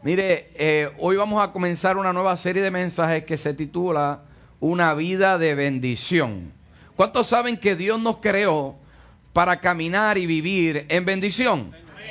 Mire, hoy vamos a comenzar una nueva serie de mensajes que se titula Una vida de bendición. ¿Cuántos saben que Dios nos creó para caminar y vivir en bendición?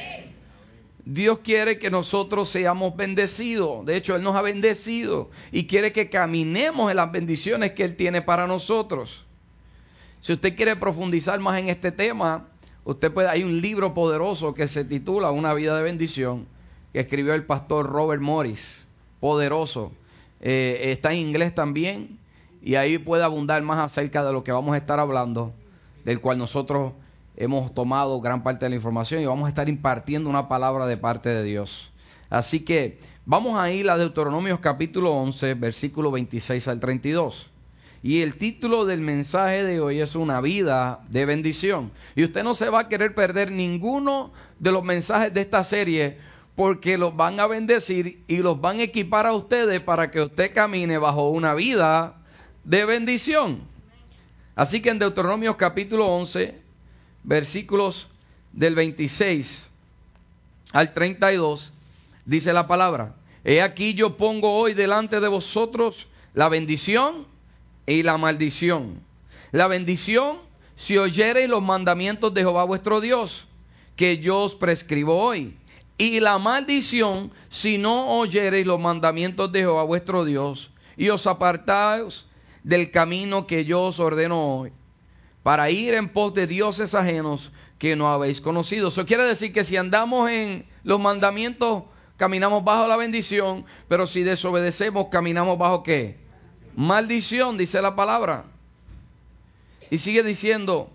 Dios quiere que nosotros seamos bendecidos. De hecho, Él nos ha bendecido y quiere que caminemos en las bendiciones que Él tiene para nosotros. Si usted quiere profundizar más en este tema, hay un libro poderoso que se titula Una vida de bendición, que escribió el pastor Robert Morris. Poderoso. Está en inglés también y ahí puede abundar más acerca de lo que vamos a estar hablando, del cual nosotros hemos tomado gran parte de la información y vamos a estar impartiendo una palabra de parte de Dios. Así que vamos a ir a Deuteronomios capítulo 11, versículo 26 al 32. Y el título del mensaje de hoy es Una vida de bendición. Y usted no se va a querer perder ninguno de los mensajes de esta serie, porque los van a bendecir y los van a equipar a ustedes para que usted camine bajo una vida de bendición. Así que en Deuteronomios capítulo 11, versículos del 26 al 32, dice la palabra: He aquí yo pongo hoy delante de vosotros la bendición y la maldición. La bendición, si oyereis los mandamientos de Jehová vuestro Dios, que yo os prescribo hoy. Y la maldición, si no oyereis los mandamientos de Jehová vuestro Dios, y os apartáis del camino que yo os ordeno hoy, para ir en pos de dioses ajenos que no habéis conocido. Eso quiere decir que si andamos en los mandamientos, caminamos bajo la bendición, pero si desobedecemos, caminamos bajo ¿qué? Maldición, dice la palabra. Y sigue diciendo: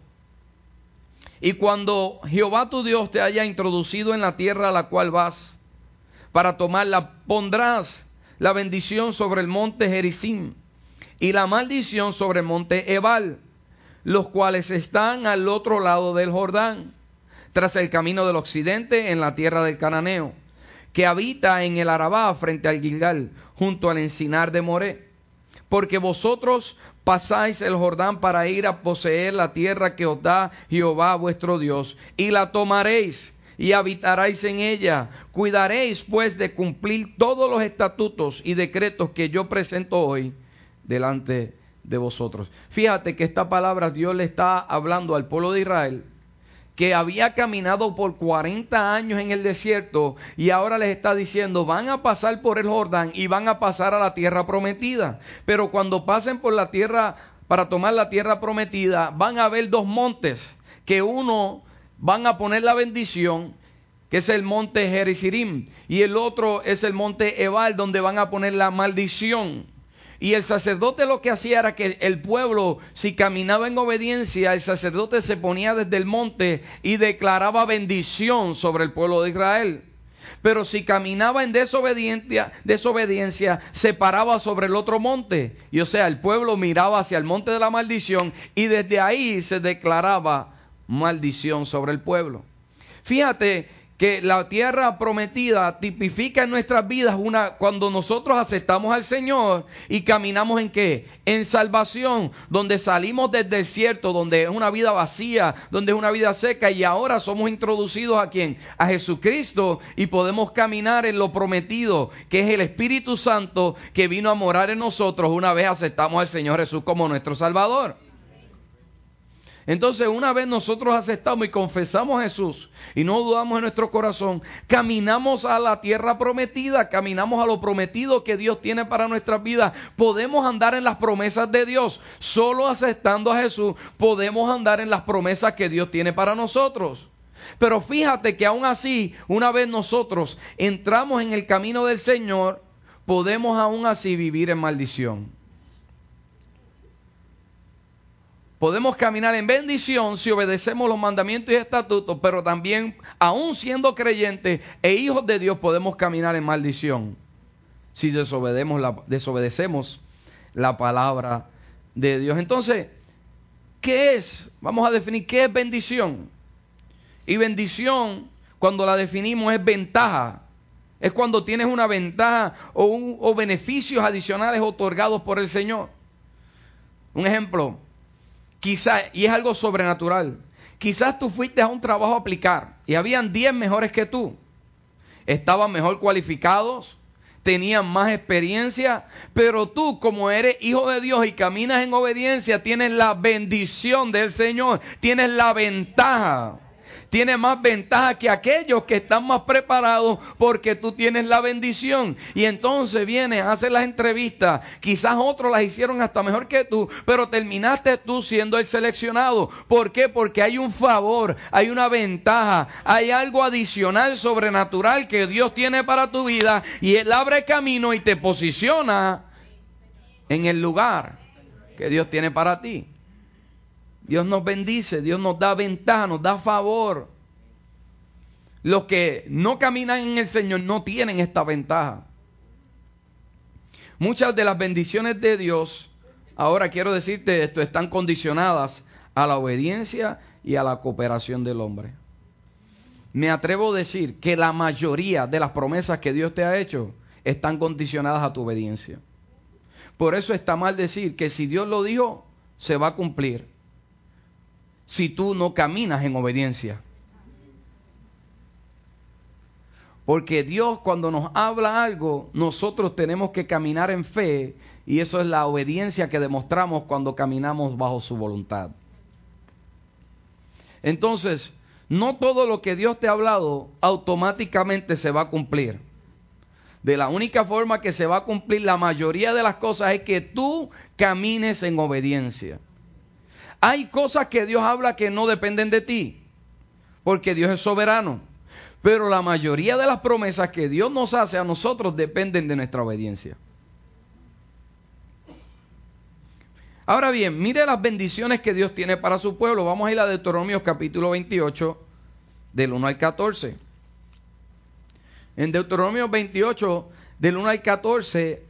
y cuando Jehová tu Dios te haya introducido en la tierra a la cual vas para tomarla, pondrás la bendición sobre el monte Gerizim y la maldición sobre el monte Ebal, los cuales están al otro lado del Jordán, tras el camino del occidente, en la tierra del Cananeo, que habita en el Arabá frente al Gilgal, junto al encinar de Moré. Porque vosotros pasáis el Jordán para ir a poseer la tierra que os da Jehová vuestro Dios, y la tomaréis y habitaréis en ella. Cuidaréis pues de cumplir todos los estatutos y decretos que yo presento hoy delante de vosotros. Fíjate que esta palabra Dios le está hablando al pueblo de Israel, que había caminado por 40 años en el desierto, y ahora les está diciendo: van a pasar por el Jordán y van a pasar a la tierra prometida. Pero cuando pasen por la tierra, para tomar la tierra prometida, van a haber dos montes, que uno van a poner la bendición, que es el monte Gerizim, y el otro es el monte Ebal, donde van a poner la maldición. Y el sacerdote lo que hacía era que el pueblo, si caminaba en obediencia, el sacerdote se ponía desde el monte y declaraba bendición sobre el pueblo de Israel. Pero si caminaba en desobediencia, se paraba sobre el otro monte. Y o sea, el pueblo miraba hacia el monte de la maldición y desde ahí se declaraba maldición sobre el pueblo. Fíjate que la tierra prometida tipifica en nuestras vidas cuando nosotros aceptamos al Señor y caminamos en ¿qué? En salvación, donde salimos del desierto, donde es una vida vacía, donde es una vida seca, y ahora somos introducidos ¿a quién? A Jesucristo, y podemos caminar en lo prometido, que es el Espíritu Santo que vino a morar en nosotros una vez aceptamos al Señor Jesús como nuestro Salvador. Entonces, una vez nosotros aceptamos y confesamos a Jesús y no dudamos en nuestro corazón, caminamos a la tierra prometida, caminamos a lo prometido que Dios tiene para nuestras vidas. Podemos andar en las promesas de Dios. Solo aceptando a Jesús podemos andar en las promesas que Dios tiene para nosotros. Pero fíjate que aún así, una vez nosotros entramos en el camino del Señor, podemos aún así vivir en maldición. Podemos caminar en bendición si obedecemos los mandamientos y estatutos, pero también, aún siendo creyentes e hijos de Dios, podemos caminar en maldición si desobedecemos la palabra de Dios. Entonces, ¿qué es? Vamos a definir qué es bendición. Y bendición, cuando la definimos, es ventaja. Es cuando tienes una ventaja o beneficios adicionales otorgados por el Señor. Un ejemplo. Quizás, y es algo sobrenatural, quizás tú fuiste a un trabajo a aplicar y habían 10 mejores que tú. estaban mejor cualificados, tenían más experiencia, pero tú, como eres hijo de Dios y caminas en obediencia, tienes la bendición del Señor, tienes la ventaja. Tienes más ventaja que aquellos que están más preparados porque tú tienes la bendición. Y entonces vienes, haces las entrevistas. Quizás otros las hicieron hasta mejor que tú, pero terminaste tú siendo el seleccionado. ¿Por qué? Porque hay un favor, hay una ventaja, hay algo adicional, sobrenatural que Dios tiene para tu vida. Y Él abre camino y te posiciona en el lugar que Dios tiene para ti. Dios nos bendice, Dios nos da ventaja, nos da favor. Los que no caminan en el Señor no tienen esta ventaja. Muchas de las bendiciones de Dios, ahora quiero decirte esto, están condicionadas a la obediencia y a la cooperación del hombre. Me atrevo a decir que la mayoría de las promesas que Dios te ha hecho están condicionadas a tu obediencia. Por eso está mal decir que si Dios lo dijo, se va a cumplir. Si tú no caminas en obediencia. Porque Dios, cuando nos habla algo, nosotros tenemos que caminar en fe, y eso es la obediencia que demostramos cuando caminamos bajo su voluntad. Entonces, no todo lo que Dios te ha hablado automáticamente se va a cumplir. De la única forma que se va a cumplir la mayoría de las cosas es que tú camines en obediencia. Hay cosas que Dios habla que no dependen de ti, porque Dios es soberano. Pero la mayoría de las promesas que Dios nos hace a nosotros dependen de nuestra obediencia. Ahora bien, mire las bendiciones que Dios tiene para su pueblo. Vamos a ir a Deuteronomio capítulo 28, del 1 al 14. En Deuteronomio 28, del 1 al 14,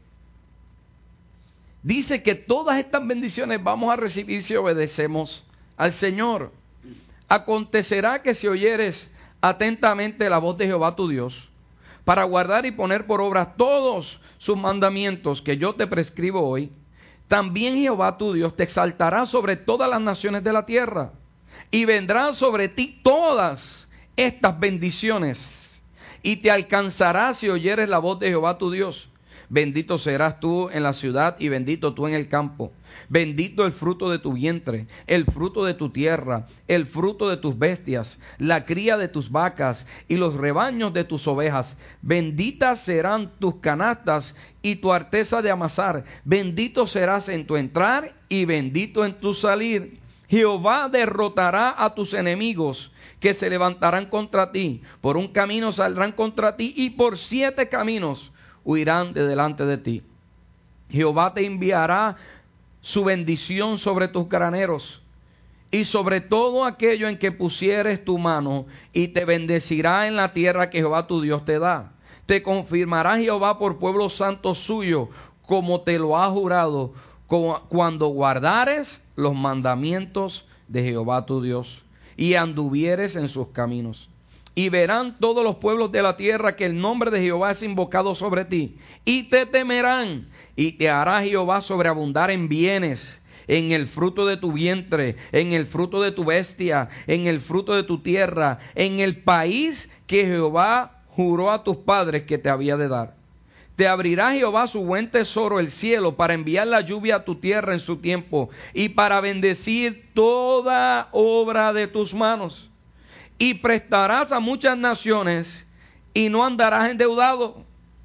dice que todas estas bendiciones vamos a recibir si obedecemos al Señor. Acontecerá que si oyeres atentamente la voz de Jehová tu Dios, para guardar y poner por obra todos sus mandamientos que yo te prescribo hoy, también Jehová tu Dios te exaltará sobre todas las naciones de la tierra, y vendrán sobre ti todas estas bendiciones, y te alcanzará si oyeres la voz de Jehová tu Dios. Bendito serás tú en la ciudad y bendito tú en el campo. Bendito el fruto de tu vientre, el fruto de tu tierra, el fruto de tus bestias, la cría de tus vacas y los rebaños de tus ovejas. Benditas serán tus canastas y tu arteza de amasar. Bendito serás en tu entrar y bendito en tu salir. Jehová derrotará a tus enemigos que se levantarán contra ti. Por un camino saldrán contra ti y por 7 caminos huirán de delante de ti. Jehová te enviará su bendición sobre tus graneros y sobre todo aquello en que pusieres tu mano, y te bendecirá en la tierra que Jehová tu Dios te da. Te confirmará Jehová por pueblo santo suyo, como te lo ha jurado, cuando guardares los mandamientos de Jehová tu Dios y anduvieres en sus caminos. Y verán todos los pueblos de la tierra que el nombre de Jehová es invocado sobre ti, y te temerán, y te hará Jehová sobreabundar en bienes, en el fruto de tu vientre, en el fruto de tu bestia, en el fruto de tu tierra, en el país que Jehová juró a tus padres que te había de dar. Te abrirá Jehová su buen tesoro, el cielo, para enviar la lluvia a tu tierra en su tiempo, y para bendecir toda obra de tus manos. Y prestarás a muchas naciones y no andarás endeudado.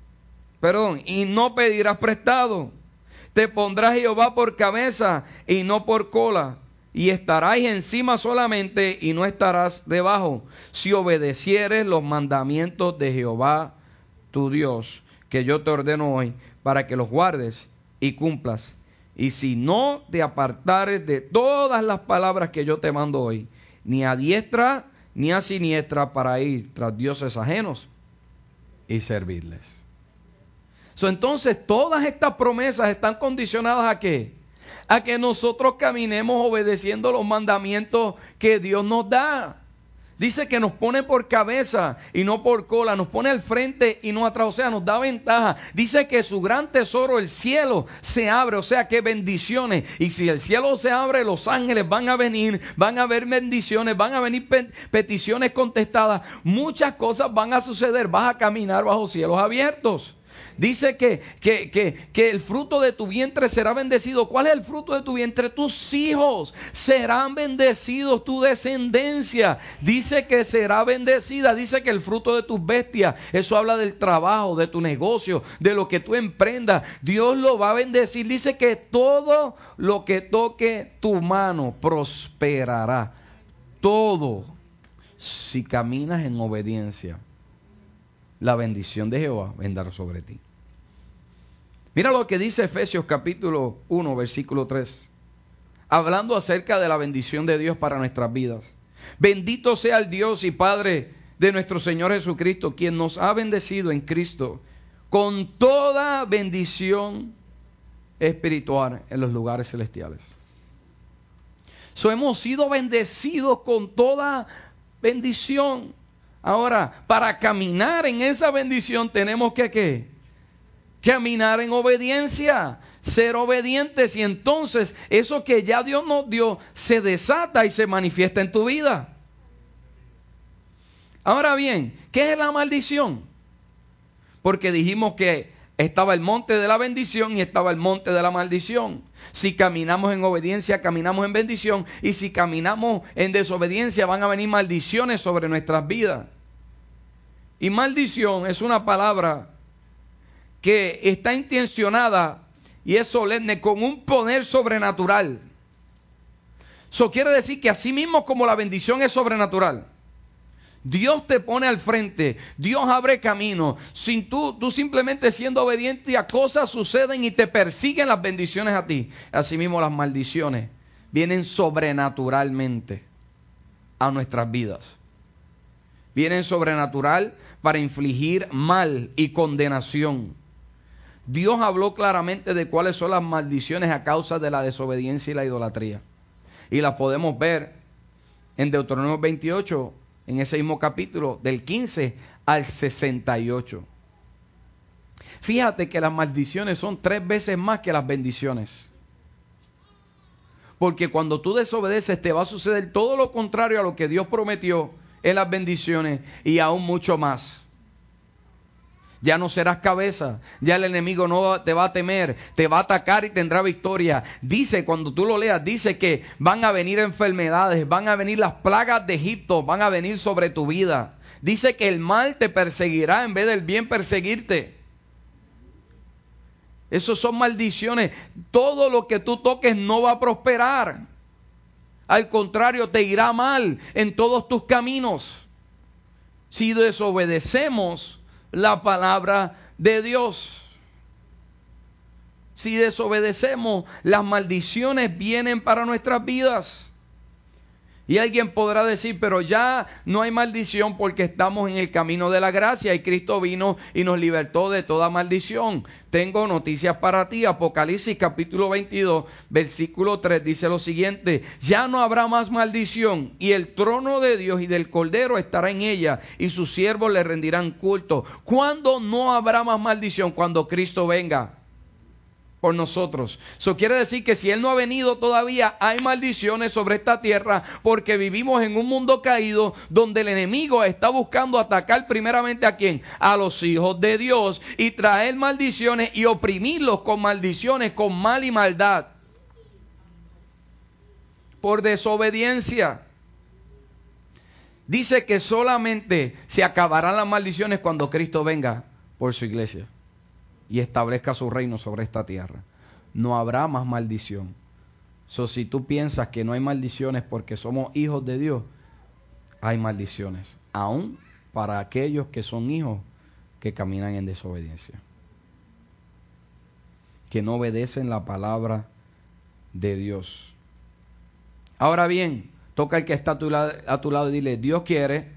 Y no pedirás prestado. Te pondrá Jehová por cabeza y no por cola. Y estarás encima solamente y no estarás debajo, si obedecieres los mandamientos de Jehová tu Dios, que yo te ordeno hoy, para que los guardes y cumplas. Y si no te apartares de todas las palabras que yo te mando hoy, ni a diestra ni a siniestra, para ir tras dioses ajenos y servirles. Entonces todas estas promesas están condicionadas ¿a qué? A que nosotros caminemos obedeciendo los mandamientos que Dios nos da. Dice que nos pone por cabeza y no por cola, nos pone al frente y no atrás, o sea, nos da ventaja. Dice que su gran tesoro, el cielo, se abre, o sea, que bendiciones. Y si el cielo se abre, los ángeles van a venir, van a haber bendiciones, van a venir peticiones contestadas. Muchas cosas van a suceder, vas a caminar bajo cielos abiertos. Dice que el fruto de tu vientre será bendecido. ¿Cuál es el fruto de tu vientre? Tus hijos serán bendecidos, tu descendencia. Dice que será bendecida. Dice que el fruto de tus bestias, eso habla del trabajo, de tu negocio, de lo que tú emprendas. Dios lo va a bendecir. Dice que todo lo que toque tu mano prosperará. Todo, si caminas en obediencia, la bendición de Jehová vendrá sobre ti. Mira lo que dice Efesios capítulo 1, versículo 3. Hablando acerca de la bendición de Dios para nuestras vidas. Bendito sea el Dios y Padre de nuestro Señor Jesucristo, quien nos ha bendecido en Cristo con toda bendición espiritual en los lugares celestiales. Hemos sido bendecidos con toda bendición. Ahora, para caminar en esa bendición tenemos que ¿qué? Caminar en obediencia, ser obedientes, y entonces eso que ya Dios nos dio se desata y se manifiesta en tu vida. Ahora bien, ¿qué es la maldición? Porque dijimos que estaba el monte de la bendición y estaba el monte de la maldición. Si caminamos en obediencia, caminamos en bendición, y si caminamos en desobediencia, van a venir maldiciones sobre nuestras vidas. Y maldición es una palabra que está intencionada y es solemne con un poder sobrenatural. Eso quiere decir que así mismo como la bendición es sobrenatural, Dios te pone al frente, Dios abre camino. Sin tú simplemente siendo obediente, a cosas suceden y te persiguen las bendiciones a ti. Así mismo las maldiciones vienen sobrenaturalmente a nuestras vidas. Vienen sobrenatural para infligir mal y condenación. Dios habló claramente de cuáles son las maldiciones a causa de la desobediencia y la idolatría. Y las podemos ver en Deuteronomio 28, en ese mismo capítulo, del 15 al 68. Fíjate que las maldiciones son 3 veces más que las bendiciones. Porque cuando tú desobedeces te va a suceder todo lo contrario a lo que Dios prometió en las bendiciones y aún mucho más. Ya no serás cabeza, ya el enemigo no te va a temer, te va a atacar y tendrá victoria. Dice, cuando tú lo leas, dice que van a venir enfermedades, van a venir las plagas de Egipto, van a venir sobre tu vida. Dice que el mal te perseguirá en vez del bien perseguirte. Eso son maldiciones. Todo lo que tú toques no va a prosperar. Al contrario, te irá mal en todos tus caminos. Si desobedecemos la palabra de Dios. Si desobedecemos, las maldiciones vienen para nuestras vidas. Y alguien podrá decir, pero ya no hay maldición porque estamos en el camino de la gracia y Cristo vino y nos libertó de toda maldición. Tengo noticias para ti. Apocalipsis capítulo 22, versículo 3 dice lo siguiente: ya no habrá más maldición, y el trono de Dios y del Cordero estará en ella, y sus siervos le rendirán culto. ¿Cuándo no habrá más maldición? Cuando Cristo venga por nosotros. Eso quiere decir que si Él no ha venido todavía, hay maldiciones sobre esta tierra, porque vivimos en un mundo caído donde el enemigo está buscando atacar primeramente ¿a quién? A los hijos de Dios, y traer maldiciones y oprimirlos con maldiciones, con mal y maldad, por desobediencia. Dice que solamente se acabarán las maldiciones cuando Cristo venga por su iglesia y establezca su reino sobre esta tierra. No habrá más maldición. Si tú piensas que no hay maldiciones porque somos hijos de Dios, hay maldiciones, aún para aquellos que son hijos que caminan en desobediencia, que no obedecen la palabra de Dios. Ahora bien, toca al que está a tu lado y dile, Dios quiere.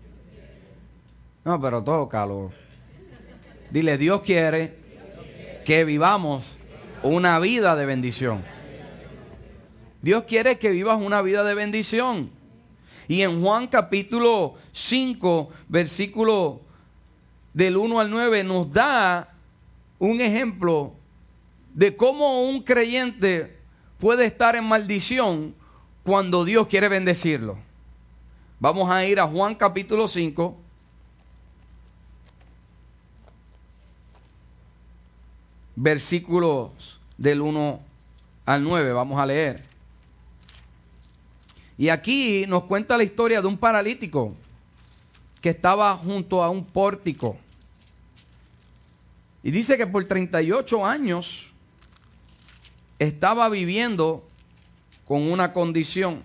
No, pero tócalo. Dile, Dios quiere que vivamos una vida de bendición. Dios quiere que vivas una vida de bendición. Y en Juan capítulo 5, versículo del 1 al 9, nos da un ejemplo de cómo un creyente puede estar en maldición cuando Dios quiere bendecirlo. Vamos a ir a Juan capítulo 5. Versículos del 1 al 9, vamos a leer. Y aquí nos cuenta la historia de un paralítico que estaba junto a un pórtico. Y dice que por 38 años estaba viviendo con una condición.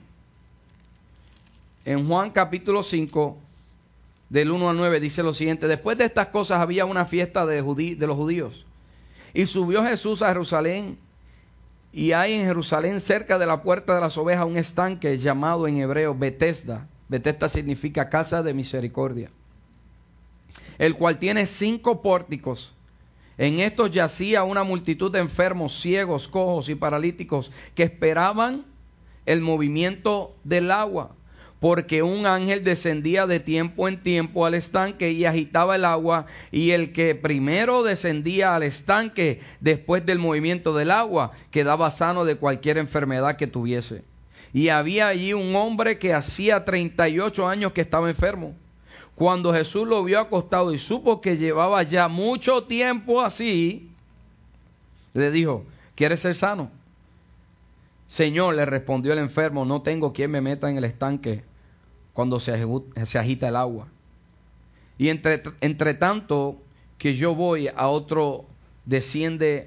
En Juan capítulo 5, del 1 al 9, dice lo siguiente: después de estas cosas había una fiesta de los judíos. Y subió Jesús a Jerusalén, y hay en Jerusalén cerca de la puerta de las ovejas un estanque llamado en hebreo Betesda. Betesda significa casa de misericordia, el cual tiene 5 pórticos. En estos yacía una multitud de enfermos, ciegos, cojos y paralíticos que esperaban el movimiento del agua, porque un ángel descendía de tiempo en tiempo al estanque y agitaba el agua, y el que primero descendía al estanque después del movimiento del agua quedaba sano de cualquier enfermedad que tuviese. Y había allí un hombre que hacía 38 años que estaba enfermo. Cuando Jesús lo vio acostado y supo que llevaba ya mucho tiempo así, le dijo: ¿quieres ser sano? Señor, le respondió el enfermo, no tengo quien me meta en el estanque cuando se agita el agua. Y entre tanto que yo voy, otro desciende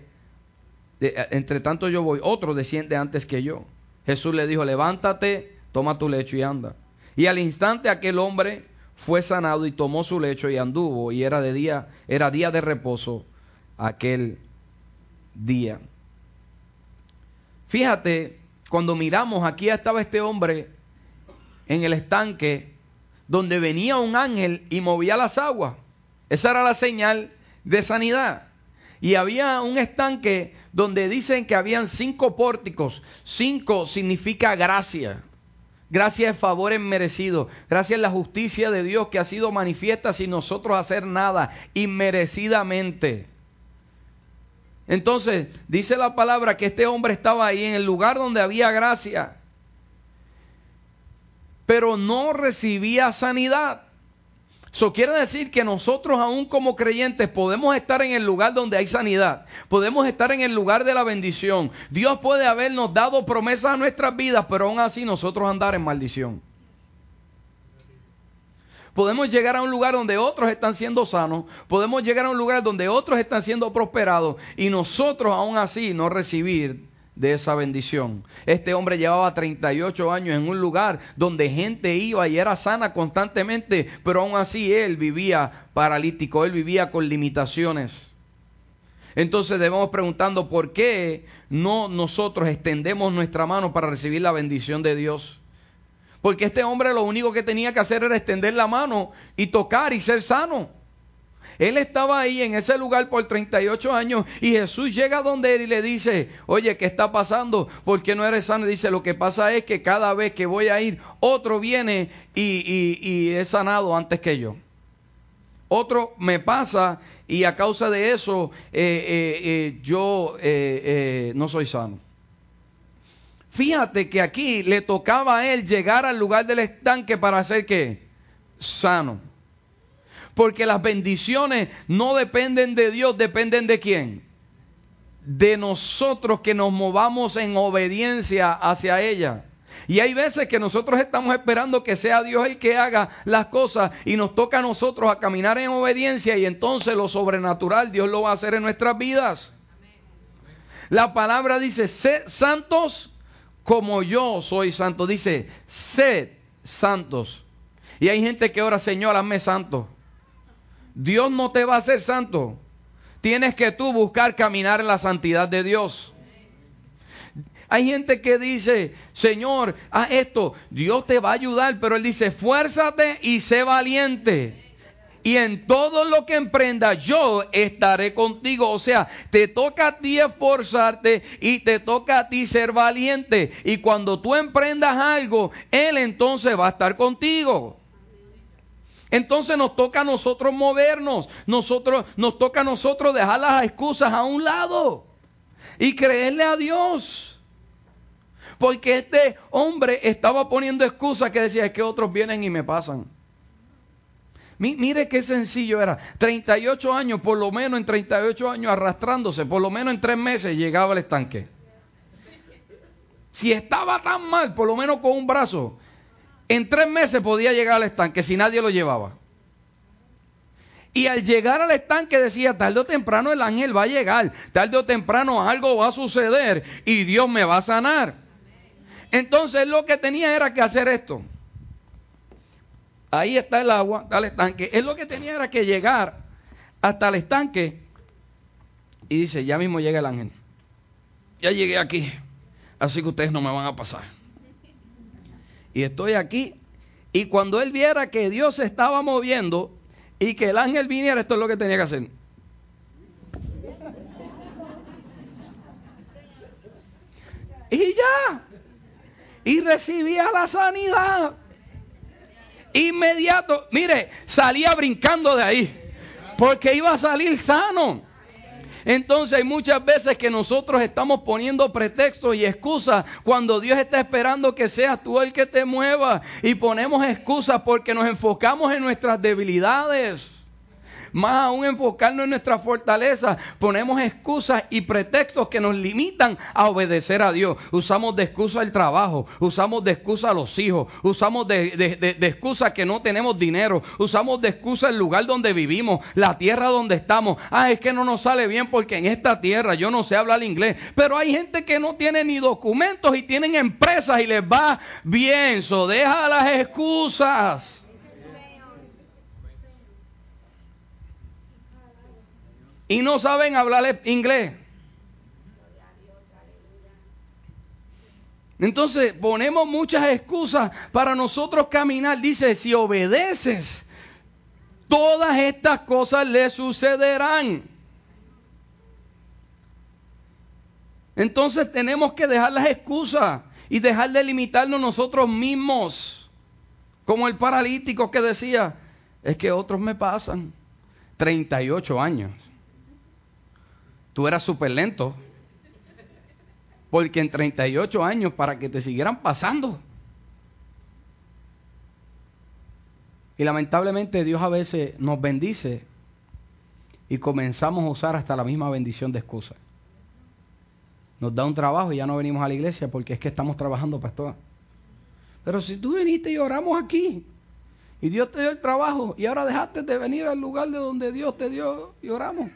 antes que yo. Jesús le dijo: levántate, toma tu lecho y anda. Y al instante aquel hombre fue sanado y tomó su lecho y anduvo, y era día de reposo aquel día. Fíjate, cuando miramos, aquí estaba este hombre en el estanque, donde venía un ángel y movía las aguas. Esa era la señal de sanidad. Y había un estanque donde dicen que habían 5 pórticos. 5 significa gracia. Gracia es favor inmerecido. Gracia es la justicia de Dios que ha sido manifiesta sin nosotros hacer nada, inmerecidamente. Entonces, dice la palabra que este hombre estaba ahí en el lugar donde había gracia, pero no recibía sanidad. Eso quiere decir que nosotros, aún como creyentes, podemos estar en el lugar donde hay sanidad. Podemos estar en el lugar de la bendición. Dios puede habernos dado promesas a nuestras vidas, pero aún así nosotros andar en maldición. Podemos llegar a un lugar donde otros están siendo sanos. Podemos llegar a un lugar donde otros están siendo prosperados, y nosotros aún así no recibir de esa bendición. Este hombre llevaba 38 años en un lugar donde gente iba y era sana constantemente, pero aún así él vivía paralítico, él vivía con limitaciones. Entonces debemos preguntando, ¿por qué no nosotros extendemos nuestra mano para recibir la bendición de Dios? Porque este hombre lo único que tenía que hacer era extender la mano y tocar y ser sano. Él estaba ahí en ese lugar por 38 años y Jesús llega donde él y le dice: oye, ¿qué está pasando? ¿Por qué no eres sano? Y dice: lo que pasa es que cada vez que voy a ir, otro viene y es sanado antes que yo. Otro me pasa y a causa de eso yo no soy sano. Fíjate que aquí le tocaba a él llegar al lugar del estanque para hacer ¿qué? Sano. Porque las bendiciones no dependen de Dios, dependen ¿de quién? De nosotros, que nos movamos en obediencia hacia ella. Y hay veces que nosotros estamos esperando que sea Dios el que haga las cosas y nos toca a nosotros a caminar en obediencia, y entonces lo sobrenatural Dios lo va a hacer en nuestras vidas. La palabra dice: sed santos como yo soy santo. Dice: sed santos. Y hay gente que ora: Señor, hazme santo. Dios no te va a hacer santo. Tienes que tú buscar caminar en la santidad de Dios. Hay gente que dice: Señor, haz esto. Dios te va a ayudar, pero Él dice: esfuérzate y sé valiente. Y en todo lo que emprendas, yo estaré contigo. O sea, te toca a ti esforzarte y te toca a ti ser valiente. Y cuando tú emprendas algo, Él entonces va a estar contigo. Entonces nos toca a nosotros movernos. Nos toca a nosotros dejar las excusas a un lado y creerle a Dios. Porque este hombre estaba poniendo excusas que decía, es que otros vienen y me pasan. Mire qué sencillo era. 38 años, por lo menos en 38 años arrastrándose, por lo menos en 3 meses llegaba al estanque. Si estaba tan mal, por lo menos con un brazo, en 3 meses podía llegar al estanque si nadie lo llevaba. Y al llegar al estanque decía, tarde o temprano el ángel va a llegar, tarde o temprano algo va a suceder y Dios me va a sanar. Entonces lo que tenía era que hacer esto. Ahí está el agua, está el estanque. Él lo que tenía era que llegar hasta el estanque y dice, ya mismo llega el ángel. Ya llegué aquí, así que ustedes no me van a pasar. Y estoy aquí. Y cuando él viera que Dios se estaba moviendo y que el ángel viniera, esto es lo que tenía que hacer. Y ya. Y recibía la sanidad. Inmediato, mire, salía brincando de ahí, porque iba a salir sano. Entonces hay muchas veces que nosotros estamos poniendo pretextos y excusas cuando Dios está esperando que seas tú el que te mueva, y ponemos excusas porque nos enfocamos en nuestras debilidades. Más aún enfocarnos en nuestra fortaleza, ponemos excusas y pretextos que nos limitan a obedecer a Dios. Usamos de excusa el trabajo, usamos de excusa a los hijos, usamos de excusa que no tenemos dinero, usamos de excusa el lugar donde vivimos, la tierra donde estamos. Es que no nos sale bien porque en esta tierra yo no sé hablar inglés. Pero hay gente que no tiene ni documentos y tienen empresas y les va bien. So, deja las excusas. Y no saben hablar inglés. Entonces ponemos muchas excusas para nosotros caminar. Dice, si obedeces, todas estas cosas le sucederán. Entonces tenemos que dejar las excusas y dejar de limitarnos nosotros mismos. Como el paralítico que decía, es que otros me pasan. 38 años. Tú eras súper lento. Porque en 38 años para que te siguieran pasando. Y lamentablemente Dios a veces nos bendice y comenzamos a usar hasta la misma bendición de excusa. Nos da un trabajo y ya no venimos a la iglesia porque es que estamos trabajando, pastor. Pero si tú viniste y oramos aquí y Dios te dio el trabajo y ahora dejaste de venir al lugar de donde Dios te dio y oramos.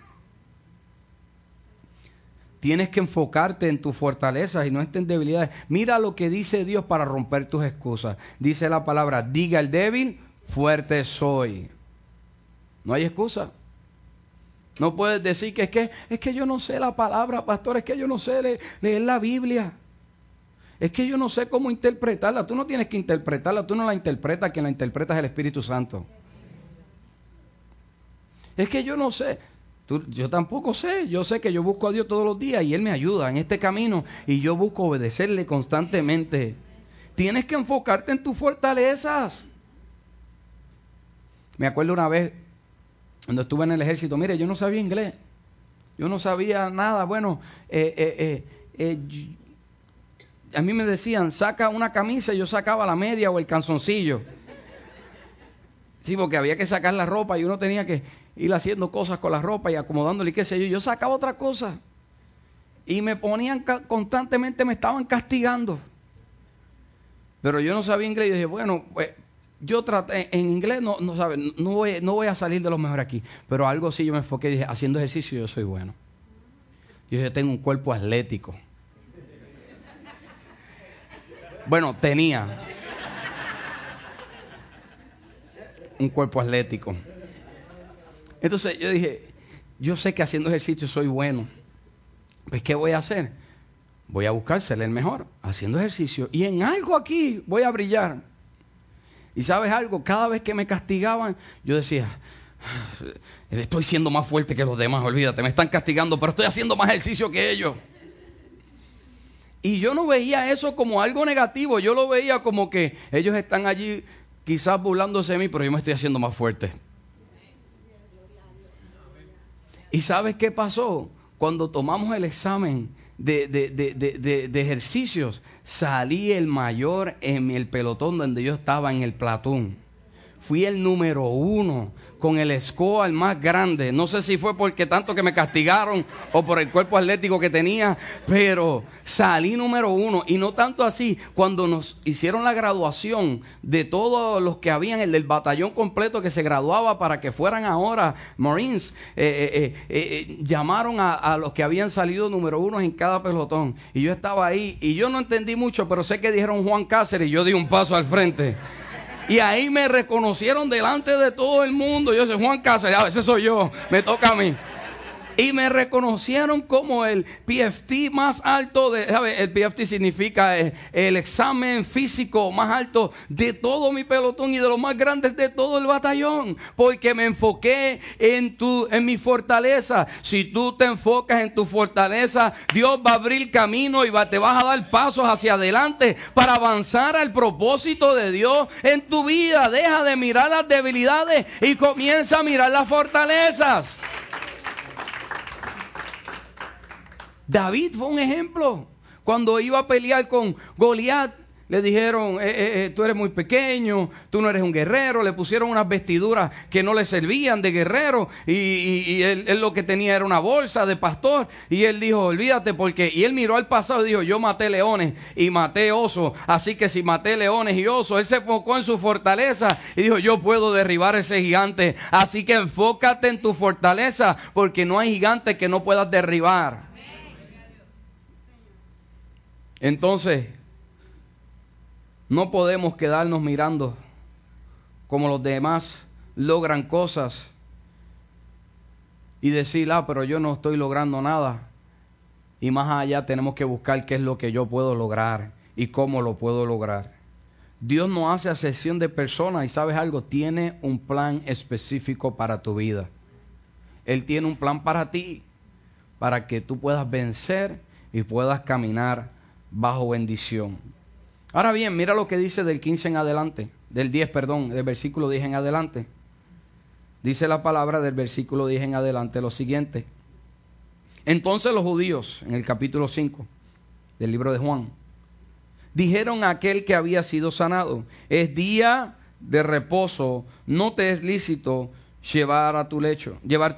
Tienes que enfocarte en tus fortalezas y no en tus debilidades. Mira lo que dice Dios para romper tus excusas. Dice la palabra, diga el débil, fuerte soy. No hay excusa. No puedes decir que es que yo no sé la palabra, pastor, es que yo no sé leer la Biblia. Es que yo no sé cómo interpretarla. Tú no tienes que interpretarla, tú no la interpretas, quien la interpreta es el Espíritu Santo. Es que yo no sé. Yo tampoco sé. Yo sé que yo busco a Dios todos los días y Él me ayuda en este camino y yo busco obedecerle constantemente. Tienes que enfocarte en tus fortalezas. Me acuerdo una vez cuando estuve en el ejército. Mire, yo no sabía inglés. Yo no sabía nada. Bueno, a mí me decían, saca una camisa y yo sacaba la media o el calzoncillo. Sí, porque había que sacar la ropa y uno tenía que ir haciendo cosas con la ropa y acomodándole, qué sé yo. Yo sacaba otra cosa. Y me ponían constantemente, me estaban castigando. Pero yo no sabía inglés y dije, bueno, pues yo traté, en inglés no voy a salir de los mejores aquí. Pero algo sí yo me enfoqué y dije, haciendo ejercicio yo soy bueno. Yo tengo un cuerpo atlético. Bueno, tenía un cuerpo atlético. Entonces yo dije, yo sé que haciendo ejercicio soy bueno. Pues ¿qué voy a hacer? Voy a buscar ser el mejor, haciendo ejercicio. Y en algo aquí voy a brillar. Y ¿sabes algo? Cada vez que me castigaban, yo decía, Estoy siendo más fuerte que los demás, olvídate, me están castigando, pero estoy haciendo más ejercicio que ellos. Y yo no veía eso como algo negativo, yo lo veía como que ellos están allí quizás burlándose de mí, pero yo me estoy haciendo más fuerte. ¿Y sabes qué pasó? Cuando tomamos el examen de ejercicios, salí el mayor en el pelotón donde yo estaba en el platón. Fui el número 1 con el score más grande. No sé si fue porque tanto que me castigaron o por el cuerpo atlético que tenía, pero salí número 1. Y no tanto así, cuando nos hicieron la graduación de todos los que habían, el del batallón completo que se graduaba para que fueran ahora Marines, llamaron a los que habían salido número 1 en cada pelotón. Y yo estaba ahí y yo no entendí mucho, pero sé que dijeron Juan Cáceres y yo di un paso al frente. Y ahí me reconocieron delante de todo el mundo. Yo soy Juan Cáceres, a veces soy yo, me toca a mí. Y me reconocieron como el PFT más alto ¿sabes? El PFT significa el examen físico más alto de todo mi pelotón y de los más grandes de todo el batallón. Porque me enfoqué en mi fortaleza. Si tú te enfocas en tu fortaleza, Dios va a abrir camino y te vas a dar pasos hacia adelante para avanzar al propósito de Dios en tu vida. Deja de mirar las debilidades y comienza a mirar las fortalezas. David fue un ejemplo. Cuando iba a pelear con Goliat, le dijeron, tú eres muy pequeño, tú no eres un guerrero. Le pusieron unas vestiduras que no le servían de guerrero. Y él lo que tenía era una bolsa de pastor. Y él dijo, olvídate porque... Y él miró al pasado y dijo, yo maté leones y maté osos. Así que si maté leones y osos, él se enfocó en su fortaleza. Y dijo, yo puedo derribar ese gigante. Así que enfócate en tu fortaleza porque no hay gigante que no puedas derribar. Entonces, no podemos quedarnos mirando como los demás logran cosas y decir, pero yo no estoy logrando nada. Y más allá tenemos que buscar qué es lo que yo puedo lograr y cómo lo puedo lograr. Dios no hace acepción de personas y ¿sabes algo? Tiene un plan específico para tu vida. Él tiene un plan para ti, para que tú puedas vencer y puedas caminar bajo bendición. Ahora bien, mira lo que dice del 15 en adelante, del versículo 10 en adelante. Dice la palabra del versículo 10 en adelante lo siguiente. Entonces los judíos, en el capítulo 5 del libro de Juan, dijeron a aquel que había sido sanado, es día de reposo, no te es lícito llevar tu lecho.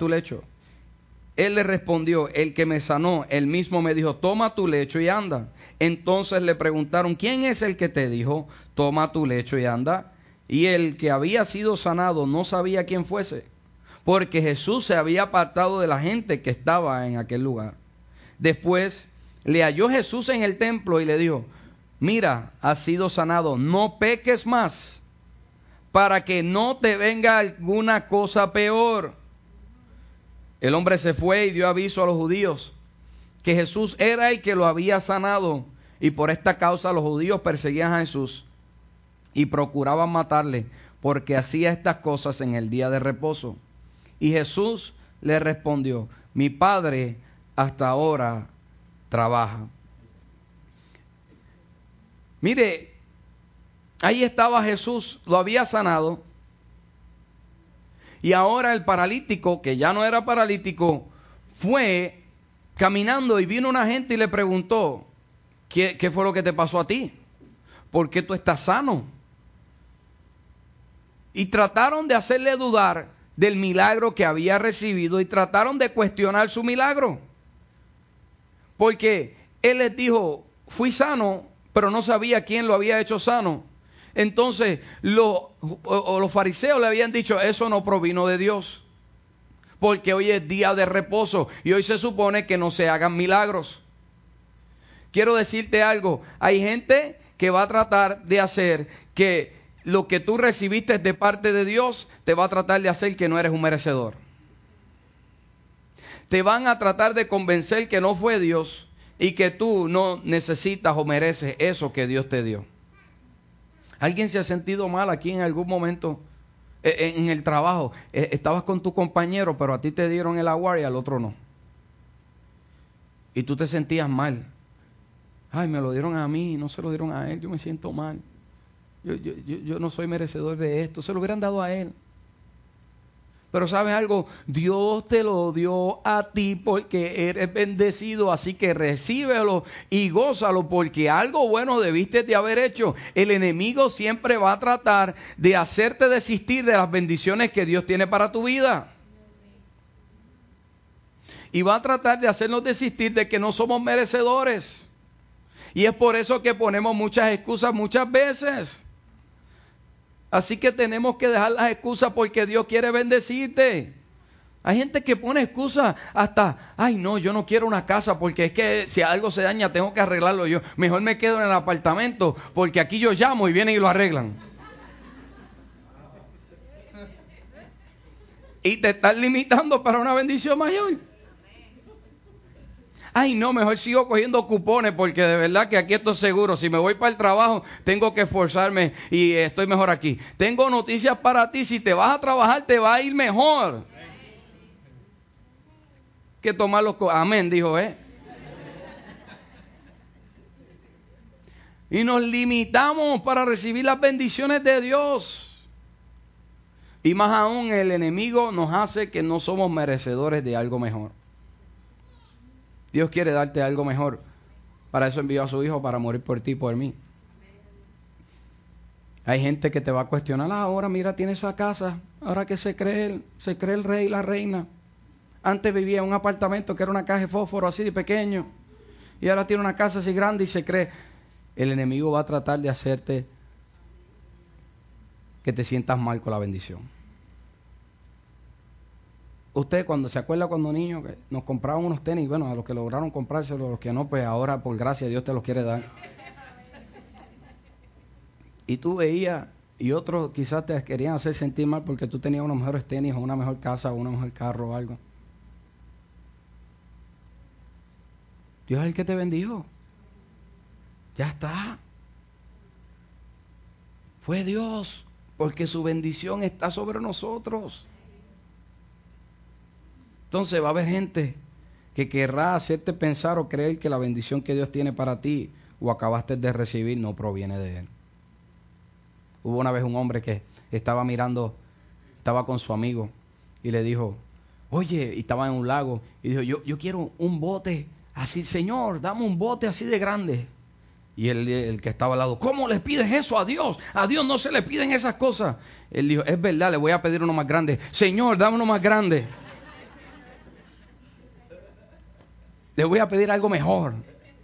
Él le respondió, el que me sanó, él mismo me dijo, toma tu lecho y anda. Entonces le preguntaron, ¿quién es el que te dijo, toma tu lecho y anda? Y el que había sido sanado no sabía quién fuese, porque Jesús se había apartado de la gente que estaba en aquel lugar. Después le halló Jesús en el templo y le dijo, mira, has sido sanado, no peques más, para que no te venga alguna cosa peor. El hombre se fue y dio aviso a los judíos que Jesús era y que lo había sanado. Y por esta causa los judíos perseguían a Jesús y procuraban matarle, porque hacía estas cosas en el día de reposo. Y Jesús le respondió, mi Padre hasta ahora trabaja. Mire, ahí estaba Jesús, lo había sanado. Y ahora el paralítico, que ya no era paralítico, fue caminando y vino una gente y le preguntó, ¿qué fue lo que te pasó a ti? ¿Por qué tú estás sano? Y trataron de hacerle dudar del milagro que había recibido y trataron de cuestionar su milagro. Porque él les dijo, fui sano, pero no sabía quién lo había hecho sano. Entonces los fariseos le habían dicho, eso no provino de Dios, porque hoy es día de reposo y hoy se supone que no se hagan milagros. Quiero decirte algo, hay gente que va a tratar de hacer que lo que tú recibiste de parte de Dios, te va a tratar de hacer que no eres un merecedor. Te van a tratar de convencer que no fue Dios y que tú no necesitas o mereces eso que Dios te dio. ¿Alguien se ha sentido mal aquí en algún momento En el trabajo, estabas con tu compañero, pero a ti te dieron el award y al otro no. Y tú te sentías mal. Ay, me lo dieron a mí, no se lo dieron a él, yo me siento mal. Yo no soy merecedor de esto, se lo hubieran dado a él. Pero ¿sabes algo? Dios te lo dio a ti porque eres bendecido, así que recíbelo y gózalo porque algo bueno debiste de haber hecho. El enemigo siempre va a tratar de hacerte desistir de las bendiciones que Dios tiene para tu vida. Y va a tratar de hacernos desistir de que no somos merecedores. Y es por eso que ponemos muchas excusas muchas veces. Así que tenemos que dejar las excusas porque Dios quiere bendecirte. Hay gente que pone excusas hasta, ay no, yo no quiero una casa porque es que si algo se daña tengo que arreglarlo yo. Mejor me quedo en el apartamento porque aquí yo llamo y vienen y lo arreglan. Y te estás limitando para una bendición mayor. Ay no, mejor sigo cogiendo cupones porque de verdad que aquí estoy seguro. Si me voy para el trabajo, tengo que esforzarme y estoy mejor aquí. Tengo noticias para ti. Si te vas a trabajar, te va a ir mejor. Que tomar los... Amén, dijo, Y nos limitamos para recibir las bendiciones de Dios. Y más aún, el enemigo nos hace que no somos merecedores de algo mejor. Dios quiere darte algo mejor. Para eso envió a su Hijo para morir por ti y por mí. Hay gente que te va a cuestionar, ahora mira, tiene esa casa, ahora que se cree el rey y la reina. Antes vivía en un apartamento que era una caja de fósforo así de pequeño, y ahora tiene una casa así grande y se cree. El enemigo va a tratar de hacerte que te sientas mal con la bendición. Usted cuando se acuerda cuando niño que nos compraban unos tenis, bueno, a los que lograron comprárselos, a los que no, pues ahora por gracia Dios te los quiere dar. Y tú veías, y otros quizás te querían hacer sentir mal porque tú tenías unos mejores tenis o una mejor casa o un mejor carro o algo. Dios es el que te bendijo. Ya está. Fue Dios, porque su bendición está sobre nosotros. Entonces va a haber gente que querrá hacerte pensar o creer que la bendición que Dios tiene para ti o acabaste de recibir no proviene de Él. Hubo una vez un hombre que estaba mirando, estaba con su amigo y le dijo, oye, y estaba en un lago, y dijo, yo quiero un bote así, Señor, dame un bote así de grande. Y el que estaba al lado, ¿cómo le pides eso a Dios? A Dios no se le piden esas cosas. Él dijo, es verdad, le voy a pedir uno más grande. Señor, dame uno más grande. Le voy a pedir algo mejor.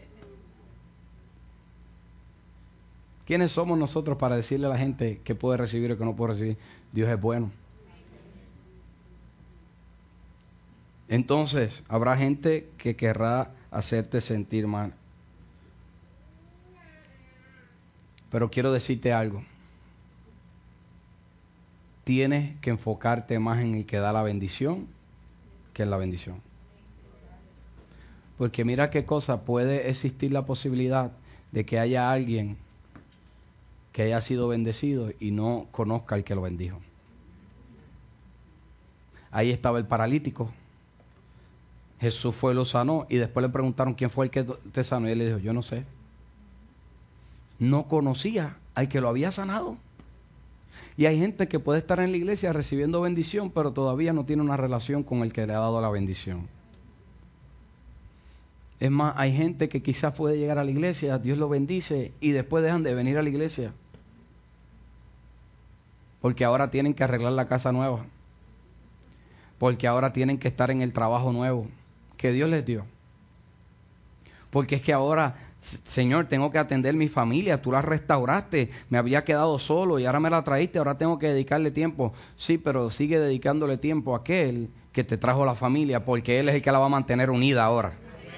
¿Quiénes somos nosotros para decirle a la gente que puede recibir o que no puede recibir? Dios es bueno. Entonces, habrá gente que querrá hacerte sentir mal. Pero quiero decirte algo. Tienes que enfocarte más en el que da la bendición que en la bendición. Porque mira qué cosa, puede existir la posibilidad de que haya alguien que haya sido bendecido y no conozca al que lo bendijo. Ahí estaba el paralítico. Jesús fue y lo sanó y después le preguntaron quién fue el que te sanó y él le dijo, yo no sé. No conocía al que lo había sanado. Y hay gente que puede estar en la iglesia recibiendo bendición, pero todavía no tiene una relación con el que le ha dado la bendición. Es más, hay gente que quizás puede llegar a la iglesia, Dios lo bendice y después dejan de venir a la iglesia. Porque ahora tienen que arreglar la casa nueva. Porque ahora tienen que estar en el trabajo nuevo que Dios les dio. Porque es que ahora, Señor, tengo que atender mi familia, tú la restauraste, me había quedado solo y ahora me la traíste, ahora tengo que dedicarle tiempo. Sí, pero sigue dedicándole tiempo a aquel que te trajo la familia, porque Él es el que la va a mantener unida ahora.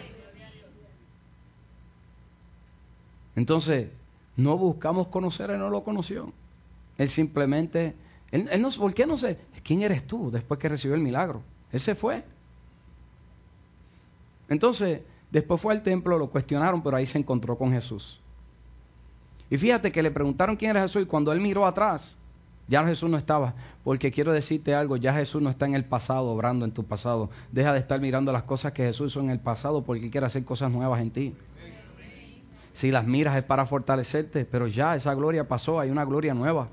Entonces, no buscamos conocer, Él no lo conoció. Él simplemente, él no, ¿por qué no sé? ¿Quién eres tú después que recibió el milagro? Él se fue. Entonces, después fue al templo, lo cuestionaron, pero ahí se encontró con Jesús. Y fíjate que le preguntaron quién era Jesús y cuando él miró atrás, Ya Jesús no estaba, porque quiero decirte algo, ya Jesús no está en el pasado, obrando en tu pasado. Deja de estar mirando las cosas que Jesús hizo en el pasado, porque quiere hacer cosas nuevas en ti. Si las miras es para fortalecerte, pero ya esa gloria pasó, hay una gloria nueva.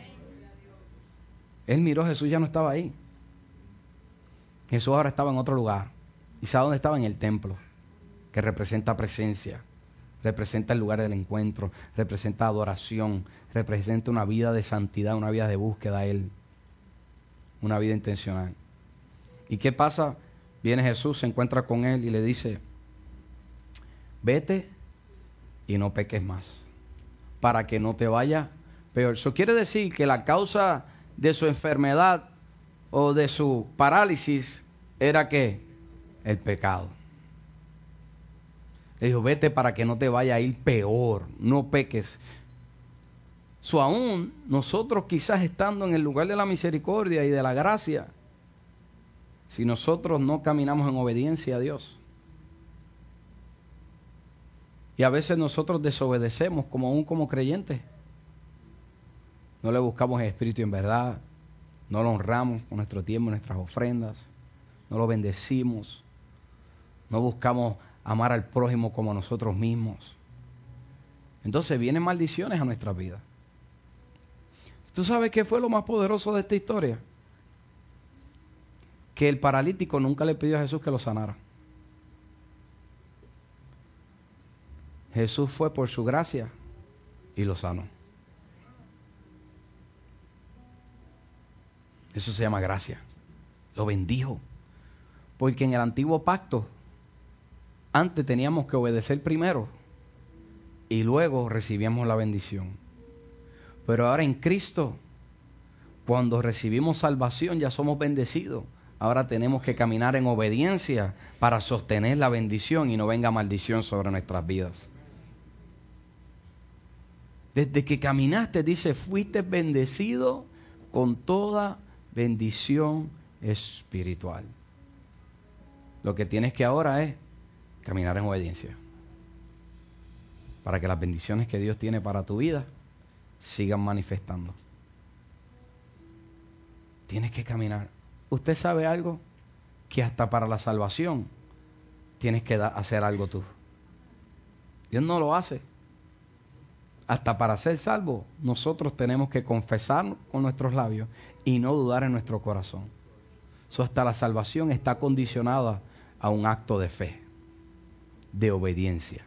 Él miró, Jesús ya no estaba ahí. Jesús ahora estaba en otro lugar. ¿Y sabe dónde estaba? En el templo, que representa presencia, representa el lugar del encuentro, representa adoración, representa una vida de santidad, una vida de búsqueda a Él, una vida intencional. ¿Y qué pasa? Viene Jesús, se encuentra con Él y le dice, vete y no peques más, para que no te vaya peor. Eso quiere decir que la causa de su enfermedad o de su parálisis era ¿qué? El pecado. Le dijo, vete para que no te vaya a ir peor, no peques. Aún nosotros quizás estando en el lugar de la misericordia y de la gracia, si nosotros no caminamos en obediencia a Dios, y a veces nosotros desobedecemos como creyentes, no le buscamos el Espíritu en verdad, no lo honramos con nuestro tiempo, nuestras ofrendas, no lo bendecimos, no buscamos amar al prójimo como a nosotros mismos. Entonces vienen maldiciones a nuestras vidas. ¿Tú sabes qué fue lo más poderoso de esta historia? Que el paralítico nunca le pidió a Jesús que lo sanara. Jesús fue por su gracia y lo sanó. Eso se llama gracia. Lo bendijo. Porque en el antiguo pacto, antes teníamos que obedecer primero y luego recibíamos la bendición. Pero ahora en Cristo, cuando recibimos salvación, ya somos bendecidos. Ahora tenemos que caminar en obediencia para sostener la bendición y no venga maldición sobre nuestras vidas. Desde que caminaste, dice, fuiste bendecido con toda bendición espiritual. Lo que tienes que ahora es caminar en obediencia, para que las bendiciones que Dios tiene para tu vida sigan manifestando. Tienes que caminar. ¿Usted sabe algo? Que hasta para la salvación tienes que hacer algo tú. Dios no lo hace. Hasta para ser salvo, nosotros tenemos que confesar con nuestros labios y no dudar en nuestro corazón. Hasta la salvación está condicionada a un acto de fe, de obediencia.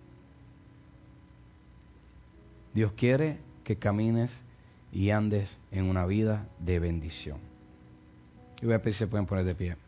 Dios quiere que camines y andes en una vida de bendición. Yo voy a pedir si se pueden poner de pie.